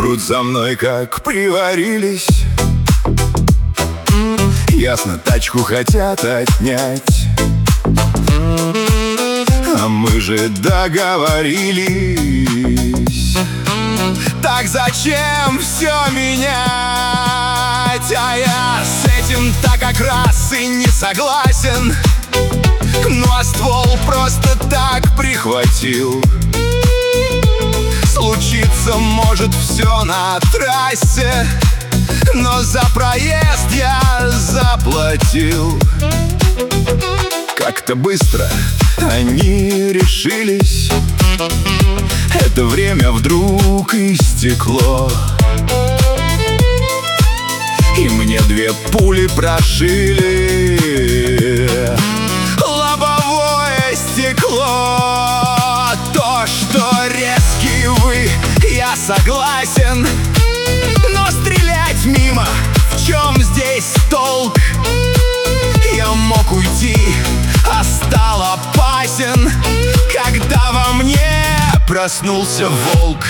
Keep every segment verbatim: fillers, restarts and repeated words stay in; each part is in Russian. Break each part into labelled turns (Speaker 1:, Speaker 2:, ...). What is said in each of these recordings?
Speaker 1: Идут за мной, как приварились. Ясно, тачку хотят отнять, а мы же договорились. Так зачем все менять? А я с этим так как раз и не согласен. Ну а ствол просто так прихватил. Случиться может все на трассе, но за проезд я заплатил. Как-то быстро они решились. Это время вдруг истекло, и мне две пули прошили лобовое стекло. То, что резкие вы, я согласен, но стрелять мимо, в чем здесь толк? Я мог уйти, а стал опасен, когда во мне проснулся волк.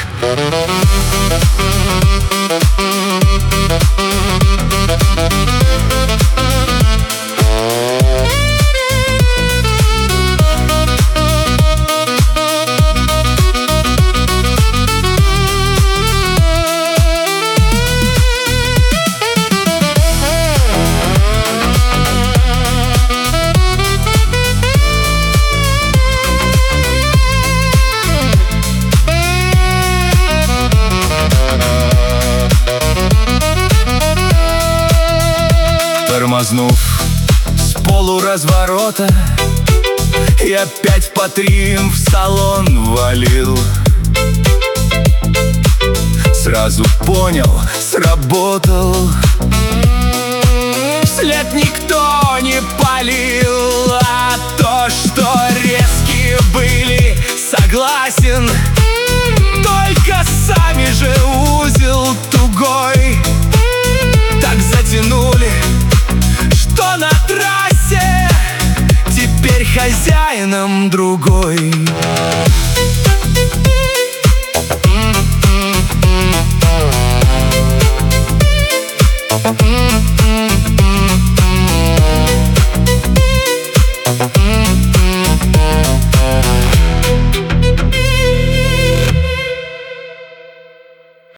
Speaker 1: Тормознув с полуразворота, я опять по трим в салон валил. Сразу понял, сработал. Вслед никто не палил, а то, что резкие были, согласен. Только сами же узел тугой так затянули, что на трассе теперь хозяином другой.